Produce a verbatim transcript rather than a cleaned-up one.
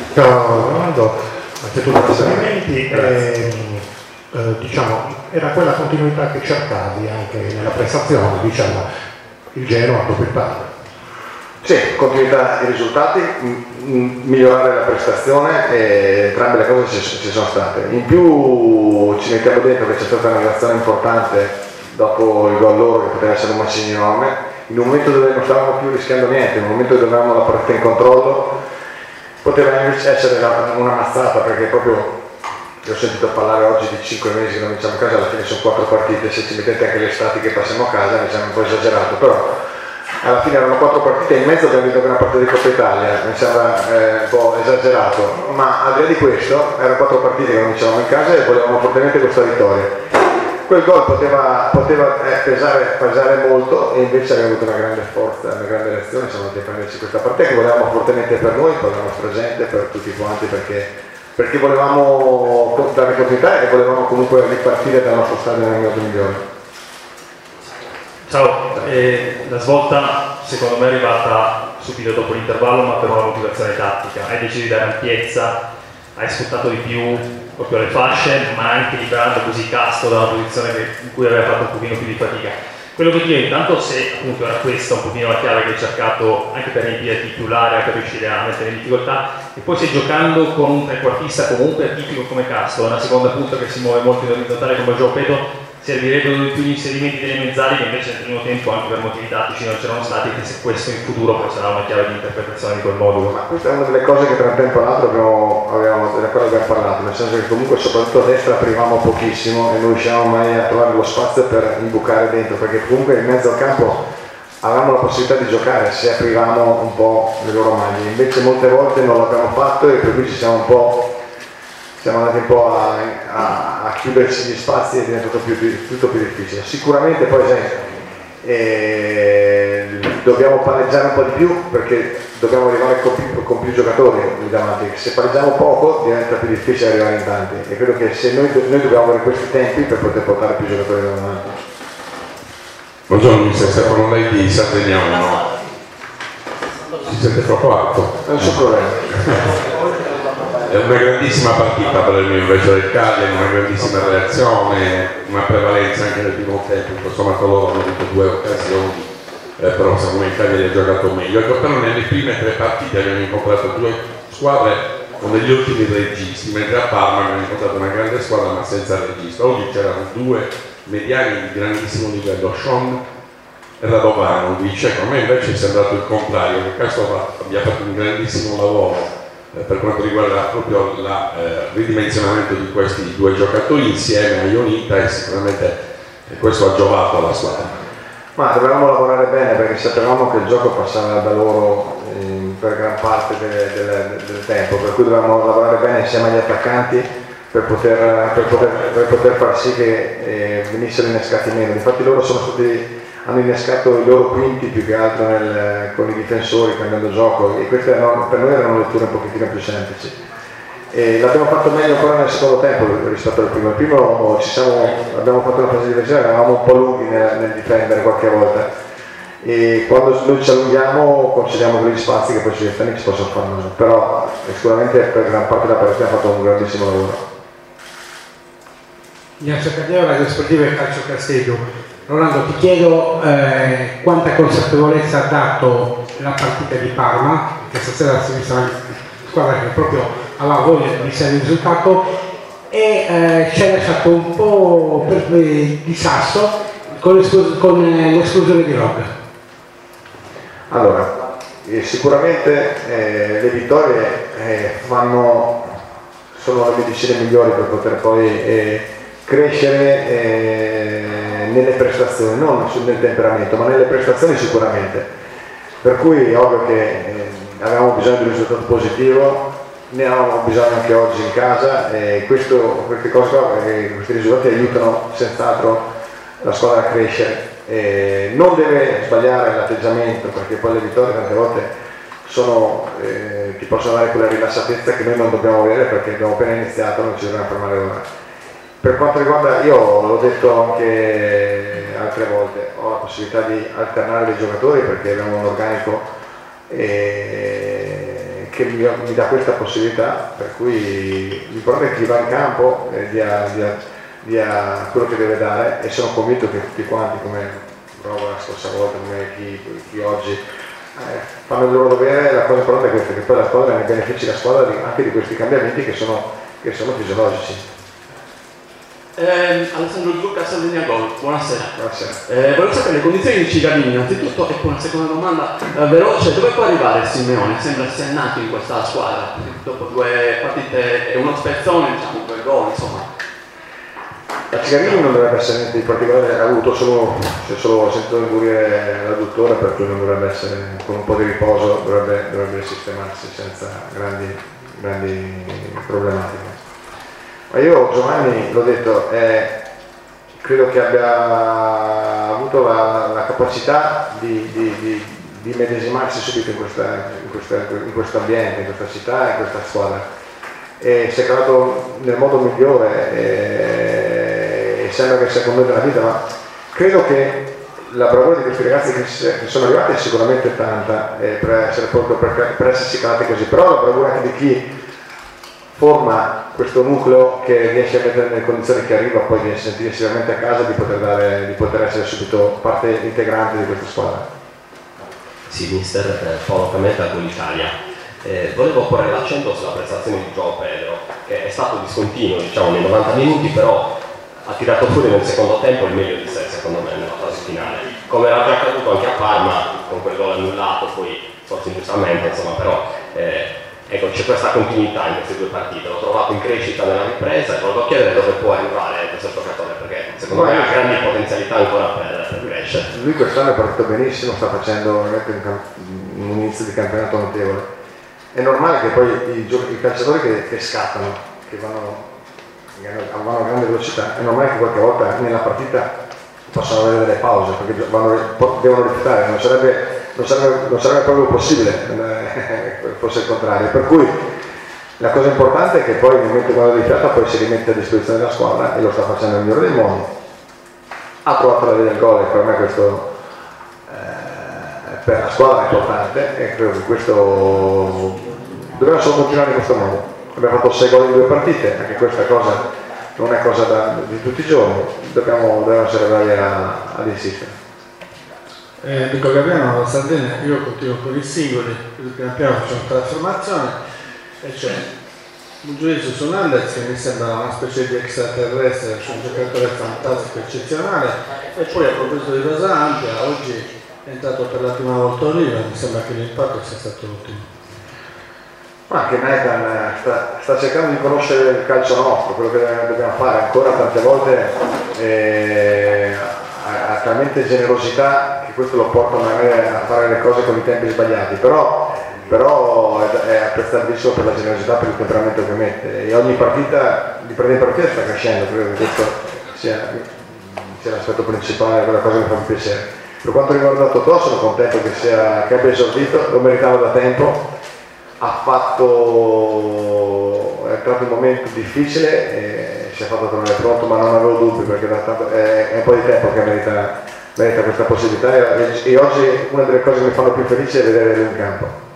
Ciao Ronaldo, anche tu per i seguimenti. Eh, eh, diciamo, era quella continuità che cercavi anche nella prestazione, diciamo, il Genoa dopo il Parma. Sì, continuità di risultati, m- migliorare la prestazione, e entrambe le cose ci, ci sono state. In più ci mettiamo dentro che c'è stata una reazione importante dopo il gol loro, che poteva essere un macigno enorme, in un momento dove non stavamo più rischiando niente, in un momento dove avevamo la partita in controllo, poteva invece essere una mazzata, perché proprio io ho sentito parlare oggi di cinque mesi che non vinciamo a casa, alla fine sono quattro partite, se ci mettete anche le estati che passiamo a casa mi sembra un po' esagerato, però alla fine erano quattro partite, in mezzo abbiamo vinto anche una partita di Coppa Italia, mi sembra eh, un po' esagerato, ma al di là di questo erano quattro partite che non vincevamo in casa e volevamo fortemente questa vittoria. Quel gol poteva, poteva eh, pesare, pesare molto, e invece abbiamo avuto una grande forza, una grande reazione, siamo andati a prenderci questa partita che volevamo fortemente per noi, per la nostra gente, per tutti quanti, perché, perché volevamo dare continuità e volevamo comunque ripartire dal nostro stadio nel minuto migliore. Ciao, eh, la svolta secondo me è arrivata subito dopo l'intervallo, ma per una motivazione tattica. Hai deciso di dare ampiezza, hai sfruttato di più proprio le fasce, ma anche liberando così Castro da una posizione che, in cui aveva fatto un pochino più di fatica. Quello che chiedo intanto, se appunto era questa un pochino la chiave che hai cercato anche per riempire di più l'area, per riuscire a mettere in difficoltà, e poi se giocando con un trequartista comunque atipico come Castro, una seconda punta che si muove molto in orizzontale come João Pedro, servirebbero di più gli inserimenti delle mezzali, che invece nel primo tempo anche per motivi tattici non c'erano stati, che se questo in futuro poi sarà una chiave di interpretazione di quel modulo. Ma questa è una delle cose che tra un tempo e l'altro abbiamo, abbiamo, della quale abbiamo parlato, nel senso che comunque soprattutto a destra aprivamo pochissimo e non riuscivamo mai a trovare lo spazio per imbucare dentro, perché comunque in mezzo al campo avevamo la possibilità di giocare se aprivamo un po' le loro maglie, invece molte volte non l'abbiamo fatto e per cui ci siamo un po' siamo andati un po' a, a, a chiuderci gli spazi e è diventato più, tutto più difficile. Sicuramente poi eh, dobbiamo pareggiare un po' di più, perché dobbiamo arrivare con più, con più giocatori lì davanti. Se pareggiamo poco diventa più difficile arrivare in tanti, e credo che se noi, noi dobbiamo avere questi tempi per poter portare più giocatori davanti. Buongiorno mister Stefano, lei di Sardegna uno. Si sente troppo alto? È un suo problema. È una grandissima partita per il mio invece del Cagliari, una grandissima reazione, una prevalenza anche nel primo tempo, tutto sommato loro hanno avuto due occasioni, eh, però secondo me il Cagliari ha giocato meglio. Ecco, però nelle prime tre partite abbiamo incontrato due squadre con degli ottimi registi, mentre a Parma abbiamo incontrato una grande squadra ma senza regista. Oggi c'erano due mediani di grandissimo livello, Sean e Radovanovic. Ecco, a me invece è sembrato il contrario, che Castro abbia fatto un grandissimo lavoro per quanto riguarda proprio il eh, ridimensionamento di questi due giocatori insieme a Ionita, e sicuramente questo ha giovato alla squadra. Ma dovevamo lavorare bene, perché sapevamo che il gioco passava da loro eh, per gran parte del, del, del tempo, per cui dovevamo lavorare bene insieme agli attaccanti per poter, per poter, per poter far sì che eh, venissero innescati meno. Infatti loro sono stati hanno innescato i loro quinti più che altro nel, con i difensori, cambiando gioco, e queste erano, per noi erano letture un pochettino più semplici. E l'abbiamo fatto meglio ancora nel secondo tempo rispetto al primo. Il primo ci siamo, abbiamo fatto una fase difensiva, eravamo un po' lunghi nel, nel difendere qualche volta, e quando noi ci allunghiamo concediamo quegli spazi che poi sugli esterni ci possono fare male, però sicuramente per gran parte della partita ha fatto un grandissimo lavoro. Ignazio Cagliaro, Radio Sportiva e Calcio Castello. Rolando, ti chiedo eh, quanta consapevolezza ha dato la partita di Parma, che stasera si è vista una squadra che proprio aveva voglia di iniziare il risultato, e eh, ci ha lasciato un po' per, eh, di sasso con l'esclusione di Rog. Allora, eh, sicuramente eh, le vittorie eh, fanno, sono le medicine migliori per poter poi eh, crescere eh, nelle prestazioni, non nel temperamento, ma nelle prestazioni sicuramente. Per cui è ovvio che eh, avevamo bisogno di un risultato positivo, ne avevamo bisogno anche oggi in casa, e questo, queste cose qua, eh, questi risultati aiutano senz'altro la squadra a crescere. Eh, non deve sbagliare l'atteggiamento, perché poi le vittorie tante volte sono, eh, ti possono dare quella rilassatezza che noi non dobbiamo avere, perché abbiamo appena iniziato, non ci dobbiamo fermare ora. Per quanto riguarda, io l'ho detto anche altre volte, ho la possibilità di alternare dei giocatori, perché abbiamo un organico eh, che che mi, mi dà questa possibilità, per cui l'importante è che chi va in campo eh, dia, dia, dia quello che deve dare, e sono convinto che tutti quanti, come prova la scorsa volta, come chi, chi oggi eh, fanno il loro dovere. La cosa importante è questa, che poi la squadra ne benefici la squadra di, anche di questi cambiamenti che sono, che sono fisiologici. Eh, Alessandro Zucca, Sardegna Gol, buonasera. Buonasera. Eh, volevo sapere le condizioni di Cigadini innanzitutto, e poi una seconda domanda eh, veloce: dove può arrivare Simeone? Sembra sia nato in questa squadra, dopo due partite e uno spezzone, diciamo, due gol, insomma. La Cigadini non dovrebbe essere niente di particolare, ha avuto solo, si è solo sentito indurire l'adduttore, per cui non dovrebbe essere, con un po' di riposo dovrebbe, dovrebbe sistemarsi senza grandi, grandi problematiche. Ma io, Giovanni, l'ho detto, eh, credo che abbia avuto la, la capacità di, di, di, di medesimarsi subito in, questa, in, questa, in questo ambiente, in questa città, in questa squadra, e si è calato nel modo migliore, e, e sembra che sia con noi nella vita, ma credo che la bravura di questi ragazzi che, si, che sono arrivati è sicuramente tanta, eh, per, essere, per, per essersi calati così, però la bravura anche di chi forma questo nucleo, che riesce a mettere nelle condizioni che arriva poi di sentirsi veramente a casa, di poter, dare, di poter essere subito parte integrante di questa squadra. Sì, mister, eh, Paolo Cametta con l'Italia. Eh, volevo porre l'accento sulla prestazione di João Pedro, che è stato discontinuo, diciamo, nei novanta minuti, però ha tirato fuori nel secondo tempo il meglio di sé, secondo me, nella fase finale. Come era già accaduto anche a Parma, con quel gol annullato, poi forse ingiustamente, insomma, però eh, ecco, c'è questa continuità in queste due partite. L'ho trovato in crescita nella ripresa e volevo chiedere dove può arrivare questo giocatore, perché secondo me ha grandi potenzialità ancora per, per crescere. Lui quest'anno è partito benissimo, sta facendo veramente un, un inizio di campionato notevole. È normale che poi i, i calciatori che, che scattano, che vanno, vanno a grande velocità, è normale che qualche volta nella partita possano avere delle pause, perché vanno, devono rifiutare, non sarebbe, non sarebbe, non sarebbe proprio possibile, fosse il contrario. Per cui la cosa importante è che poi nel momento quando rifiata poi si rimette a disposizione della squadra, e lo sta facendo nel migliore dei modi. Ha trovato la via del gol, e per me questo eh, per la squadra è importante, e credo che questo dobbiamo solo continuare in questo modo. Abbiamo fatto sei gol in due partite, anche questa cosa non è cosa da, di tutti i giorni, dobbiamo, dobbiamo essere bravi a, ad insistere. Eh, Nico Gabriano, Sardegna. Io continuo con i singoli, piano piano facciamo una trasformazione, e c'è un giudizio su Nandez che mi sembra una specie di extraterrestre, cioè un giocatore fantastico, eccezionale, e poi a proposito di rosa ampia, oggi è entrato per la prima volta Oliva, mi sembra che l'impatto sia stato ottimo. Ma anche Nathan sta, sta cercando di conoscere il calcio nostro, quello che dobbiamo fare ancora tante volte, eh, ha, ha talmente generosità che questo lo porta magari a fare le cose con i tempi sbagliati, però, però è, è apprezzabilissimo per la generosità, per il temperamento che mette, e ogni partita, di partita in partita sta crescendo. Credo che questo sia, sia l'aspetto principale, quella cosa che mi fa piacere. Per quanto riguarda Totò, sono contento che, sia, che abbia esordito, lo meritava da tempo. Ha fatto, è entrato in un momento difficile e si è fatto trovare pronto, ma non avevo dubbi, perché da tanto, è, è un po' di tempo che merita, merita questa possibilità, e, e oggi una delle cose che mi fanno più felice è vedere lui in campo.